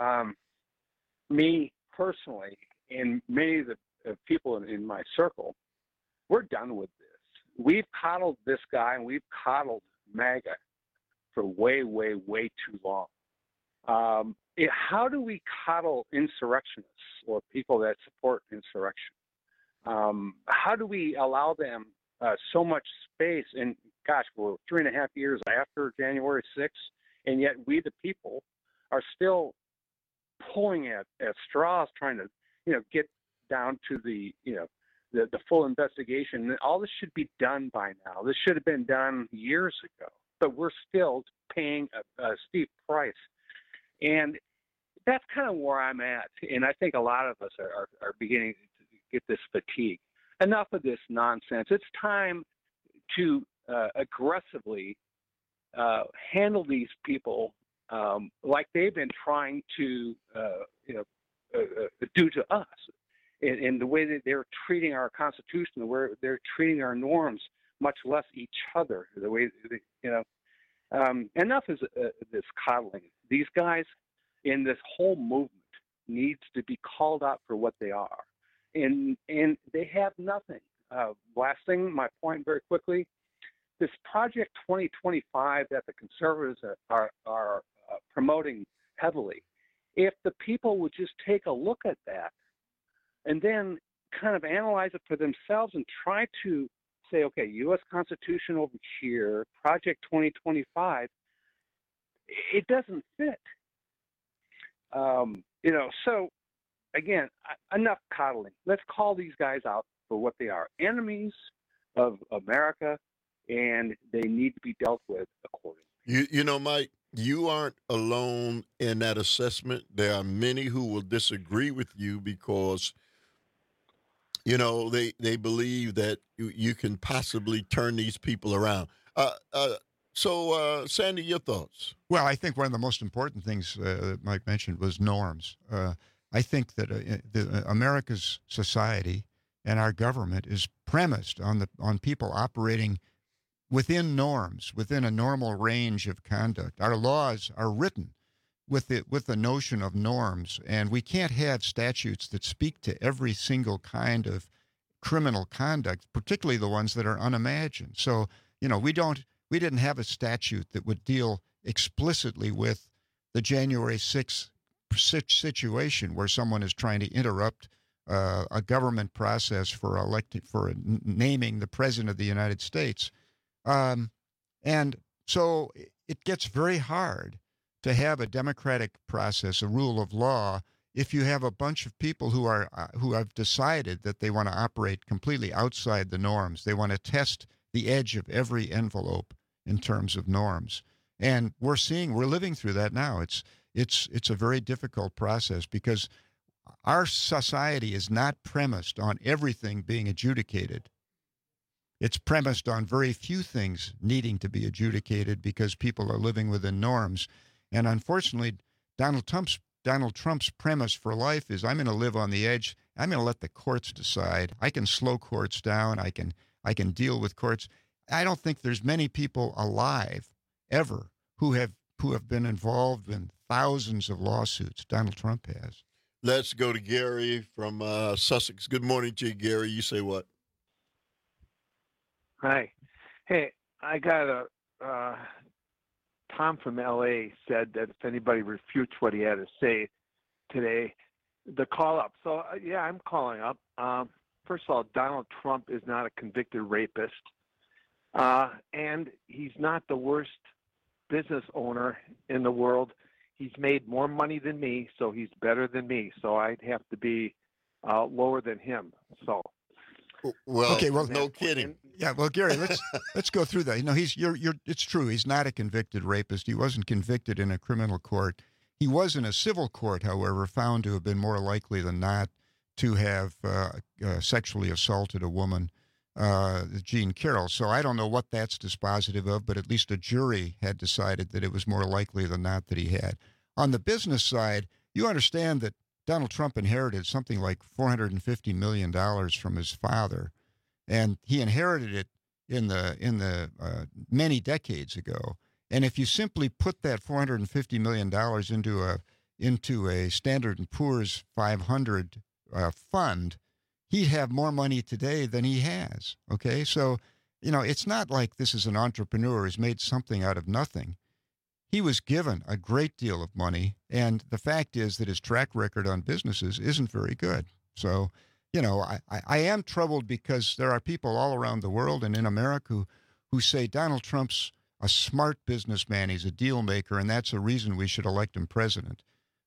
me personally and many of the people in my circle, we're done with this. We've coddled this guy and we've coddled MAGA for way, way, way too long. How do we coddle insurrectionists or people that support insurrection? How do we allow them so much space? And gosh, we're 3.5 years after January 6th, and yet we, the people, are still pulling at straws, trying to, get down to the full investigation. All this should be done by now. This should have been done years ago, but we're still paying a steep price. And that's kind of where I'm at. And I think a lot of us are beginning to get this fatigue. Enough of this nonsense. It's time to aggressively handle these people like they've been trying to do to us, in the way that they're treating our Constitution, the way they're treating our norms, much less each other. The way enough is this coddling. These guys in this whole movement needs to be called out for what they are, and they have nothing. Last thing, my point very quickly, this Project 2025 that the conservatives are promoting heavily, if the people would just take a look at that and then kind of analyze it for themselves and try to say, okay, U.S. Constitution over here, Project 2025, it doesn't fit. So again, enough coddling. Let's call these guys out for what they are, enemies of America, and they need to be dealt with accordingly. You know, Mike, you aren't alone in that assessment. There are many who will disagree with you because, you know, they believe that you can possibly turn these people around. So, Sandy, your thoughts? Well, I think one of the most important things that Mike mentioned was norms. I think that America's society and our government is premised on people operating within norms, within a normal range of conduct. Our laws are written with the notion of norms, and we can't have statutes that speak to every single kind of criminal conduct, particularly the ones that are unimagined. So, you know, we didn't have a statute that would deal explicitly with the January 6th situation where someone is trying to interrupt a government process for naming the president of the United States. And so it gets very hard to have a democratic process, a rule of law, if you have a bunch of people who have decided that they want to operate completely outside the norms. They want to test the edge of every envelope in terms of norms. And we're living through that now. It's a very difficult process because our society is not premised on everything being adjudicated. It's premised on very few things needing to be adjudicated because people are living within norms. And unfortunately, Donald Trump's premise for life is, I'm going to live on the edge. I'm going to let the courts decide. I can slow courts down. I can deal with courts. I don't think there's many people alive ever who have been involved in thousands of lawsuits. Donald Trump has. Let's go to Gary from Sussex. Good morning to you, Gary. You say what? Hi. Hey, I got Tom from LA said that if anybody refutes what he had to say today, the call up. So, yeah, I'm calling up. First of all, Donald Trump is not a convicted rapist. And he's not the worst business owner in the world. He's made more money than me, so he's better than me. So I'd have to be lower than him. So, well, okay, well, no kidding. Yeah, well, Gary, let's go through that. You know, it's true. He's not a convicted rapist. He wasn't convicted in a criminal court. He was in a civil court, however, found to have been more likely than not to have sexually assaulted a woman, Jean Carroll. So I don't know what that's dispositive of, but at least a jury had decided that it was more likely than not that he had. On the business side, you understand that Donald Trump inherited something like $450 million from his father, and he inherited it in the many decades ago. And if you simply put that $450 million into a Standard & Poor's 500 fund, he'd have more money today than he has. Okay, so you know it's not like this is an entrepreneur who's made something out of nothing. He was given a great deal of money, and the fact is that his track record on businesses isn't very good. So, you know, I am troubled because there are people all around the world and in America who say Donald Trump's a smart businessman, he's a deal maker, and that's a reason we should elect him president.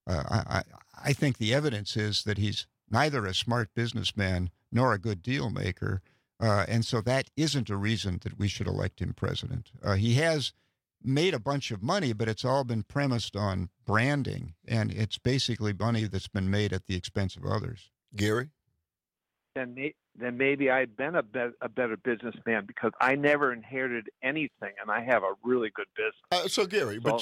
I think the evidence is that he's neither a smart businessman nor a good deal maker, and so that isn't a reason that we should elect him president. He has made a bunch of money, but it's all been premised on branding, and it's basically money that's been made at the expense of others. Gary? Then maybe I'd been a better businessman because I never inherited anything, and I have a really good business. So Gary, I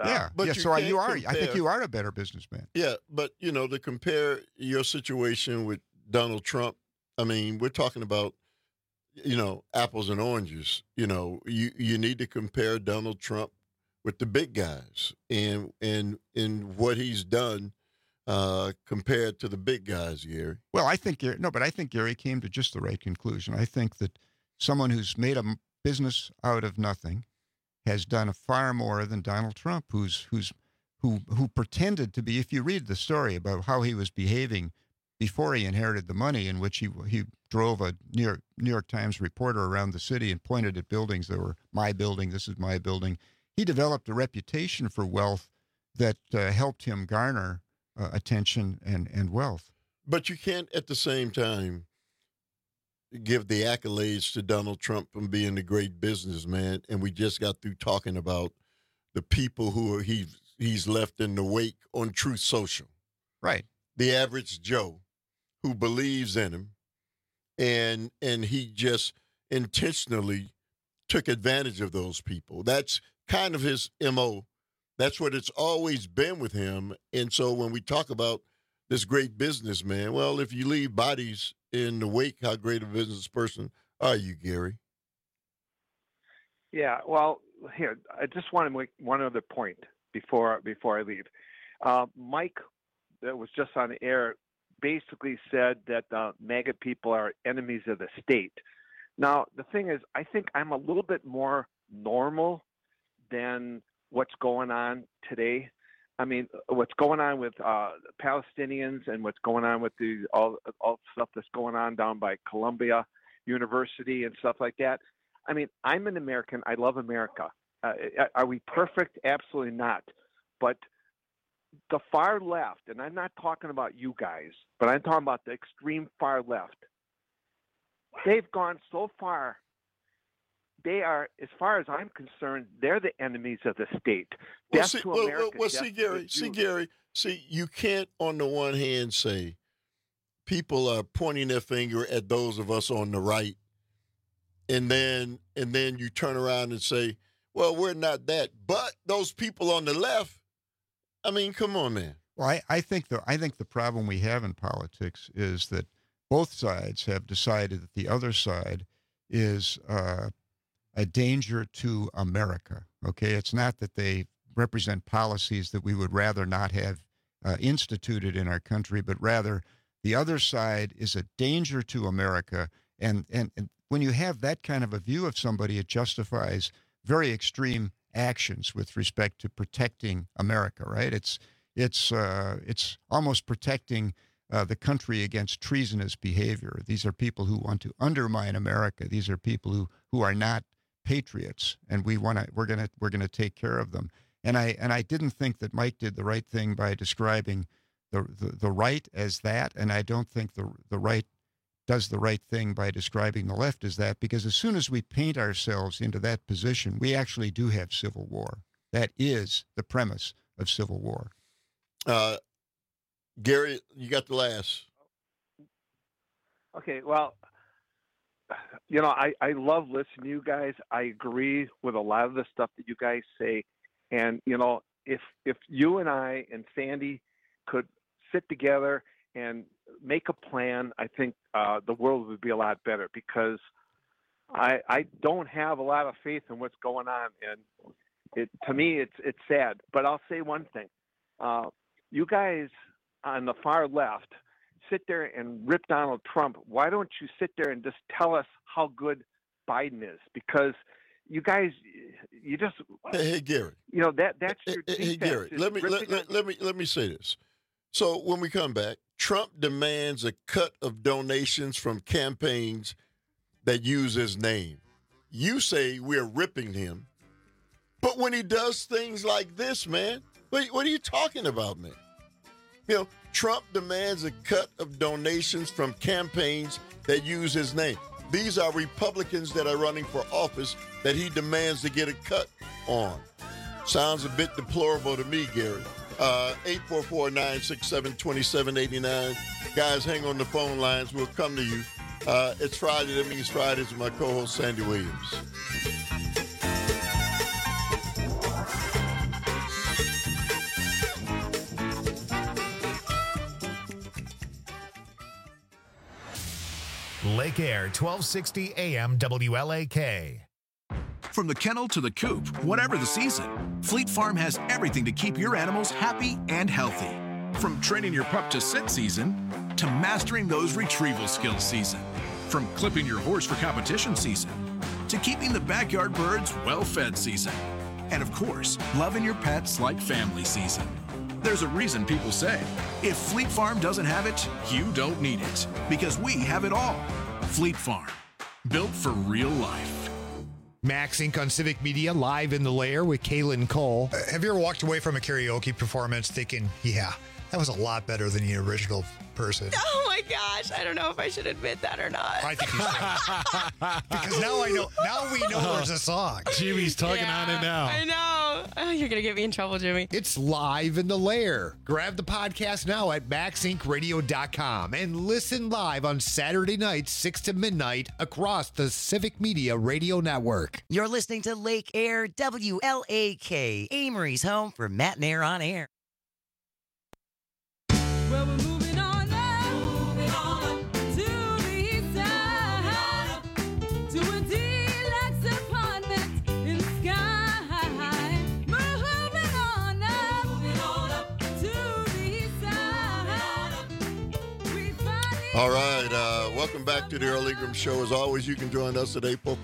think you are a better businessman. Yeah, but you know, to compare your situation with Donald Trump, I mean, we're talking about, you know, apples and oranges. You know, you need to compare Donald Trump with the big guys and what he's done compared to the big guys, Gary. Well, I think Gary came to just the right conclusion. I think that someone who's made a business out of nothing has done far more than Donald Trump, who pretended to be. If you read the story about how he was behaving before he inherited the money, in which he drove a New York Times reporter around the city and pointed at buildings that were my building, this is my building. He developed a reputation for wealth that helped him garner attention and wealth. But you can't at the same time give the accolades to Donald Trump from being a great businessman, and we just got through talking about the people who he's left in the wake on Truth Social. Right. The average Joe who believes in him, and he just intentionally took advantage of those people. That's kind of his MO. That's what it's always been with him. And so when we talk about this great businessman, well, if you leave bodies in the wake, how great a business person are you, Gary? Yeah, well, here, I just want to make one other point before I leave. Mike, that was just on the air, basically said that MAGA people are enemies of the state. Now, the thing is, I think I'm a little bit more normal than what's going on today. I mean, what's going on with Palestinians and what's going on with all stuff that's going on down by Columbia University and stuff like that. I mean, I'm an American. I love America. Are we perfect? Absolutely not. But the far left, and I'm not talking about you guys, but I'm talking about the extreme far left. They've gone so far. They are, as far as I'm concerned, they're the enemies of the state. Death to America. See, Gary, you can't on the one hand say people are pointing their finger at those of us on the right, and then you turn around and say, well, we're not that. But those people on the left, I mean, come on, man. Well, I think the problem we have in politics is that both sides have decided that the other side is a danger to America. Okay, it's not that they represent policies that we would rather not have instituted in our country, but rather the other side is a danger to America. And when you have that kind of a view of somebody, it justifies very extreme actions with respect to protecting America. Right? It's almost protecting the country against treasonous behavior. These are people who want to undermine America. These are people who are not patriots, and we're gonna take care of them. And I didn't think that Mike did the right thing by describing the right as that, and I don't think the right does the right thing by describing the left as that, because as soon as we paint ourselves into that position, we actually do have civil war. That is the premise of civil war. Gary, you got the last. Okay, well, you know, I love listening to you guys. I agree with a lot of the stuff that you guys say. And, you know, if you and I and Sandy could sit together and make a plan, I think the world would be a lot better, because I don't have a lot of faith in what's going on. And to me, it's sad. But I'll say one thing. You guys on the far left sit there and rip Donald Trump. Why don't you sit there and just tell us how good Biden is? Because you guys, you just hey Gary, you know that's your hey Gary. Let me say this. So when we come back, Trump demands a cut of donations from campaigns that use his name. You say we're ripping him, but when he does things like this, man, what are you talking about, man? You know, Trump demands a cut of donations from campaigns that use his name. These are Republicans that are running for office that he demands to get a cut on. Sounds a bit deplorable to me, Gary. 844-967-2789. Guys, hang on the phone lines. We'll come to you. It's Friday. That means Fridays with my co-host, Sandy Williams. Lake Air, 1260 AM WLAK. From the kennel to the coop, whatever the season, Fleet Farm has everything to keep your animals happy and healthy. From training your pup to sit season to mastering those retrieval skills season. From clipping your horse for competition season to keeping the backyard birds well-fed season. And of course, loving your pets like family season. There's a reason people say, if Fleet Farm doesn't have it, you don't need it. Because we have it all. Fleet Farm, built for real life. Max Inc. on Civic Media, live in the lair with Kaylin Cole. Have you ever walked away from a karaoke performance thinking, yeah, that was a lot better than the original person? Oh my gosh, I don't know if I should admit that or not. I think you should. Because now we know there's a song. Jimmy's tugging on it now. I know. Oh, you're going to get me in trouble, Jimmy. It's live in the lair. Grab the podcast now at maxincradio.com and listen live on Saturday nights, 6 to midnight, across the Civic Media Radio Network. You're listening to Lake Air WLAK, Amory's home for Matt and Air on Air. Well, we're moving on up to the east side, to a deluxe apartment in the sky. Moving on up to the east side. All right, welcome back to the Earl Ingram Show. As always, you can join us at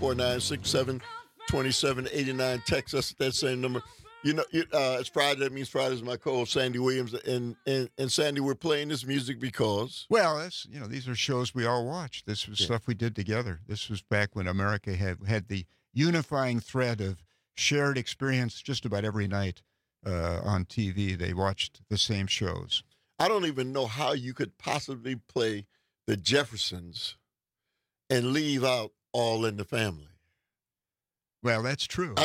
844-967-2789. Text us at that same number. You know, it's Friday. That means Friday's my co-host, Sandy Williams. And Sandy, we're playing this music because... Well, that's, these are shows we all watch. This was stuff we did together. This was back when America had the unifying thread of shared experience just about every night on TV. They watched the same shows. I don't even know how you could possibly play the Jeffersons and leave out All in the Family. Well, that's true.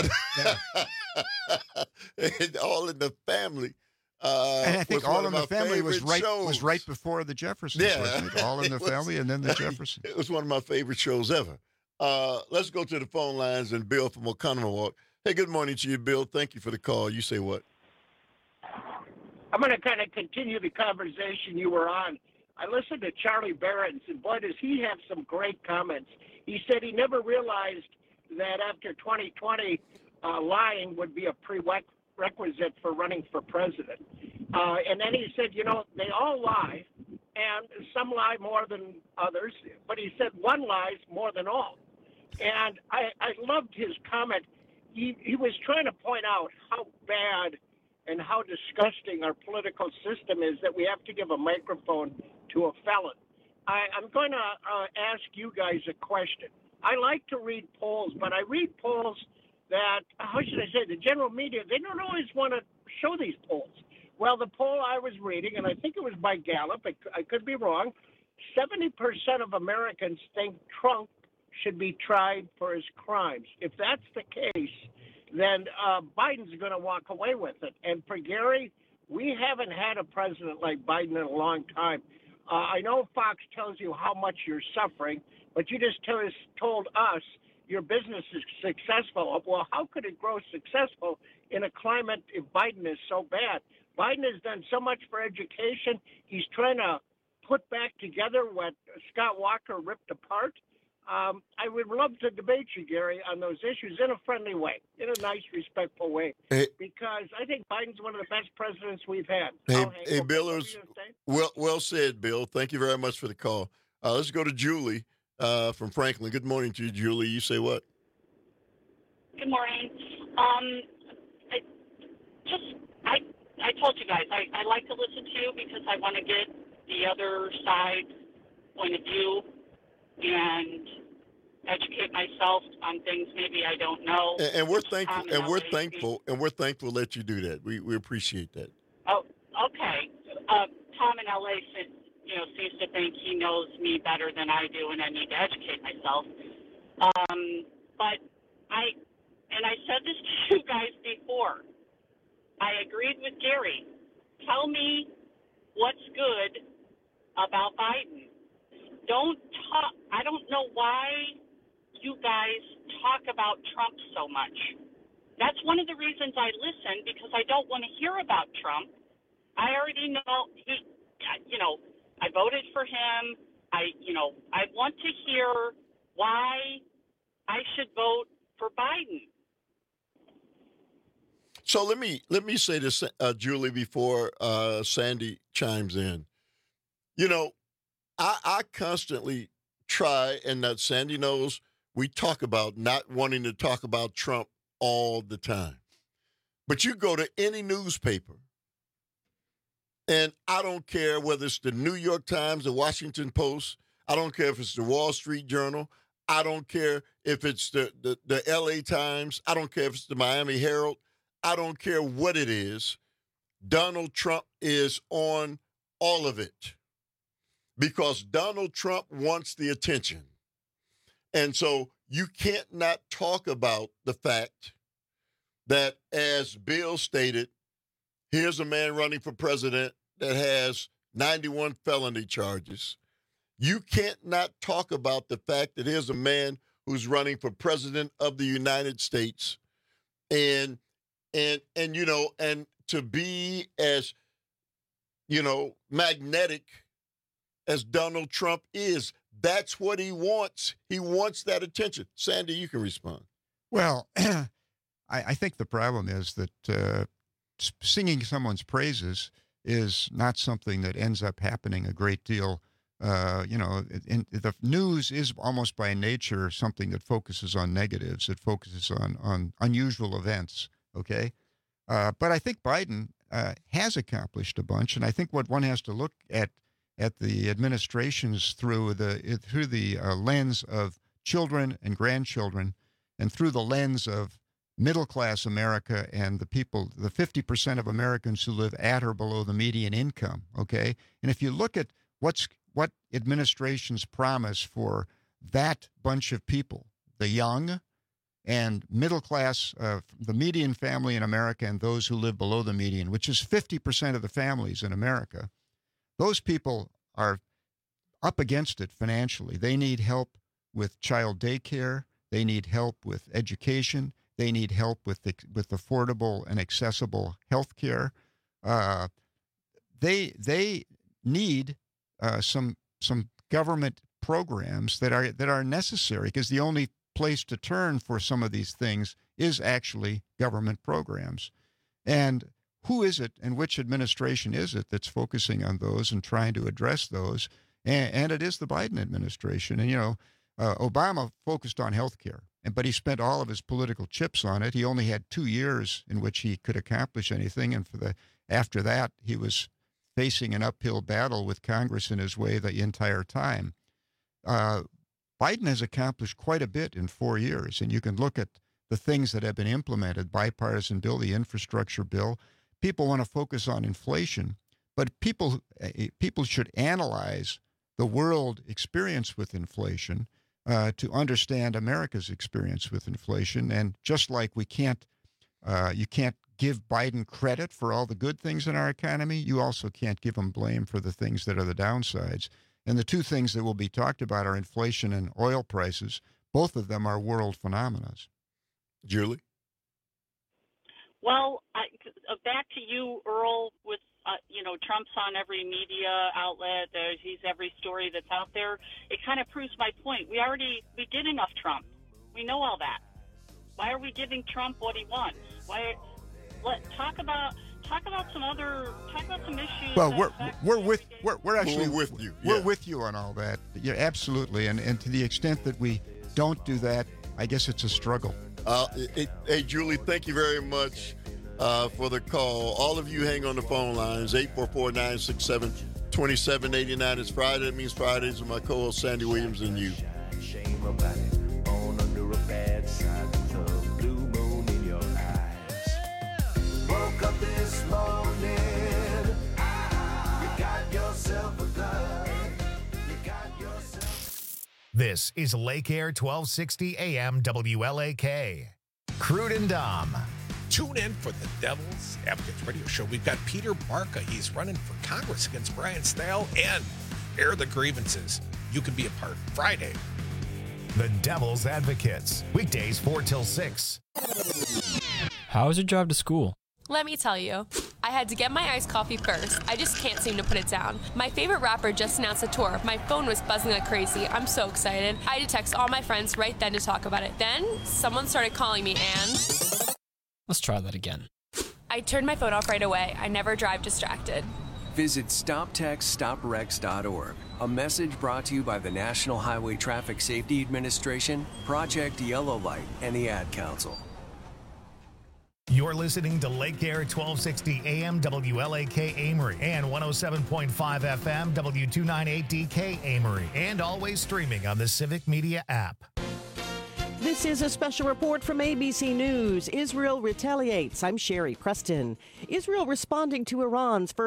All in the Family. And I think All in the Family was right shows. Before the Jeffersons. Yeah. Wasn't it? All in the Family and then the Jeffersons. It was one of my favorite shows ever. Let's go to the phone lines and Bill from Oconomowoc. Hey, good morning to you, Bill. Thank you for the call. You say what? I'm going to kind of continue the conversation you were on. I listened to Charlie Barron, and boy, does he have some great comments. He said he never realized that after 2020, lying would be a prerequisite for running for president. And then he said, they all lie, and some lie more than others, but he said one lies more than all. And I loved his comment. He was trying to point out how bad and how disgusting our political system is that we have to give a microphone to a felon. I'm going to ask you guys a question. I like to read polls, but I read polls that, how should I say, the general media, they don't always want to show these polls. Well, the poll I was reading, and I think it was by Gallup, I could be wrong, 70% of Americans think Trump should be tried for his crimes. If that's the case, then Biden's going to walk away with it. And for Gary, we haven't had a president like Biden in a long time. I know Fox tells you how much you're suffering, but you just told us your business is successful. Well, how could it grow successful in a climate if Biden is so bad? Biden has done so much for education. He's trying to put back together what Scott Walker ripped apart. I would love to debate you, Gary, on those issues in a friendly way, in a nice, respectful way, because I think Biden's one of the best presidents we've had. Hey, Bill, well said, Bill. Thank you very much for the call. Let's go to Julie from Franklin. Good morning to you, Julie. You say what? Good morning. I told you guys, I like to listen to you because I want to get the other side point of view and educate myself on things maybe I don't know. And we're thankful. And we're thankful. And we're thankful that you do that. We appreciate that. Oh, okay. Tom in LA seems to think he knows me better than I do, and I need to educate myself. But I said this to you guys before. I agreed with Gary. Tell me what's good about Biden. I don't know why you guys talk about Trump so much. That's one of the reasons I listen, because I don't want to hear about Trump. I already know I voted for him. I want to hear why I should vote for Biden. So let me say this, Julie, before Sandy chimes in. You know, I constantly try, and that Sandy knows, we talk about not wanting to talk about Trump all the time. But you go to any newspaper, and I don't care whether it's the New York Times, the Washington Post, I don't care if it's the Wall Street Journal, I don't care if it's the LA Times, I don't care if it's the Miami Herald, I don't care what it is. Donald Trump is on all of it because Donald Trump wants the attention. And so you can't not talk about the fact that, as Bill stated, here's a man running for president that has 91 felony charges. You can't not talk about the fact that here's a man who's running for president of the United States. And you know, and to be as, you know, magnetic as Donald Trump is, that's what he wants. He wants that attention. Sandy, you can respond. Well, I think the problem is that singing someone's praises is not something that ends up happening a great deal. You know, the news is almost by nature something that focuses on negatives. It focuses on unusual events. Okay. But I think Biden has accomplished a bunch. And I think what one has to look at the administrations through the lens of children and grandchildren and through the lens of middle-class America and the people, the 50% of Americans who live at or below the median income, okay? And if you look at what administrations promise for that bunch of people, the young and middle class, the median family in America and those who live below the median, which is 50% of the families in America, those people are up against it financially. They need help with child daycare. They need help with education. They need help with affordable and accessible health care. They need some government programs that are necessary, because the only place to turn for some of these things is actually government programs. And who is it and which administration is it that's focusing on those and trying to address those? And it is the Biden administration. And, you know, Obama focused on health care, but he spent all of his political chips on it. He only had 2 years in which he could accomplish anything. And after that, he was facing an uphill battle with Congress in his way the entire time. Biden has accomplished quite a bit in 4 years, and you can look at the things that have been implemented, bipartisan bill, the infrastructure bill. People want to focus on inflation, but people should analyze the world experience with inflation to understand America's experience with inflation. And just like you can't give Biden credit for all the good things in our economy, you also can't give him blame for the things that are the downsides. And the two things that will be talked about are inflation and oil prices. Both of them are world phenomena. Julie? Well, back to you, Earl, with, Trump's on every media outlet. He's every story that's out there. It kind of proves my point. We did enough Trump. We know all that. Why are we giving Trump what he wants? Talk about some issues. Well, we're actually with you. We're with you on all that. Yeah, absolutely. And to the extent that we don't do that, I guess it's a struggle. Hey, Julie, thank you very much for the call. All of you hang on the phone lines, 844-967-2789. It's Friday. That means Fridays with my co-host Sandy Williams and you. Shame about it. Born under a bad sign with a blue moon in your eyes. Woke up this morning. You got yourself a gun. You got yourself. This is Lake Air 1260 AM WLAK. Crude and Dom. Tune in for the Devil's Advocates Radio Show. We've got Peter Barca. He's running for Congress against Brian Stahel, and air the grievances. You can be a part Friday. The Devil's Advocates. Weekdays 4 till 6. How was your drive to school? Let me tell you. I had to get my iced coffee first. I just can't seem to put it down. My favorite rapper just announced a tour. My phone was buzzing like crazy. I'm so excited. I had to text all my friends right then to talk about it. Then, someone started calling me and... Let's try that again. I turned my phone off right away. I never drive distracted. Visit StopTextStopWrecks.org. A message brought to you by the National Highway Traffic Safety Administration, Project Yellow Light, and the Ad Council. You're listening to Lake Air 1260 AM WLAK Amory and 107.5 FM W298DK Amory, and always streaming on the Civic Media app. This is a special report from ABC News. Israel retaliates. I'm Sherry Preston. Israel responding to Iran's first